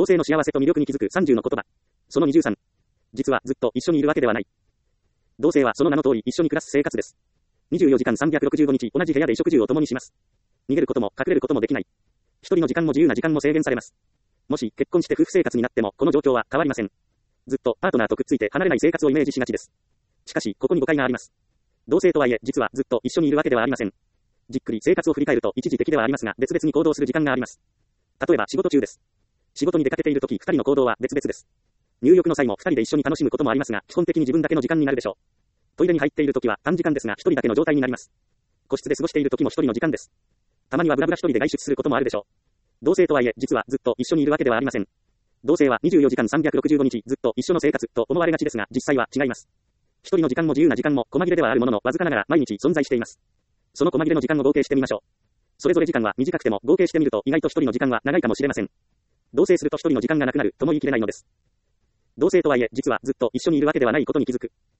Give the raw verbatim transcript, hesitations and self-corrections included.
同性の幸せと魅力に気づくさんじゅうの言葉。そのにじゅうさん。実はずっと一緒にいるわけではない。同性はその名の通り一緒に暮らす生活です。にじゅうよじかんさんびゃくろくじゅうごにち同じ部屋で食事を共にします。逃げることも隠れることもできない。一人の時間も自由な時間も制限されます。もし結婚して夫婦生活になってもこの状況は変わりません。ずっとパートナーとくっついて離れない生活をイメージしがちです。しかしここに誤解があります。同性とはいえ実はずっと一緒にいるわけではありません。じっくり生活を振り返ると一時的ではありますが別々に行動する時間があります。例えば仕事中です。仕事に出かけているときふたりの行動は別々です。入浴の際もふたりで一緒に楽しむこともありますが基本的に自分だけの時間になるでしょう。トイレに入っているときは短時間ですがひとりだけの状態になります。個室で過ごしているときもひとりの時間です。たまにはブラブラひとりで外出することもあるでしょう。同性とはいえ実はずっと一緒にいるわけではありません。同性はにじゅうよじかんさんびゃくろくじゅうごにちずっと一緒の生活と思われがちですが実際は違います。一人の時間も自由な時間も細切れではあるもののわずかながら毎日存在しています。その細切れの時間を合計してみましょう。それぞれ時間は短くても合計してみると意外と一人の時間は長いかもしれません。同棲すると一人の時間がなくなるとも言い切れないのです。同性とはいえ実はずっと一緒にいるわけではないことに気づく。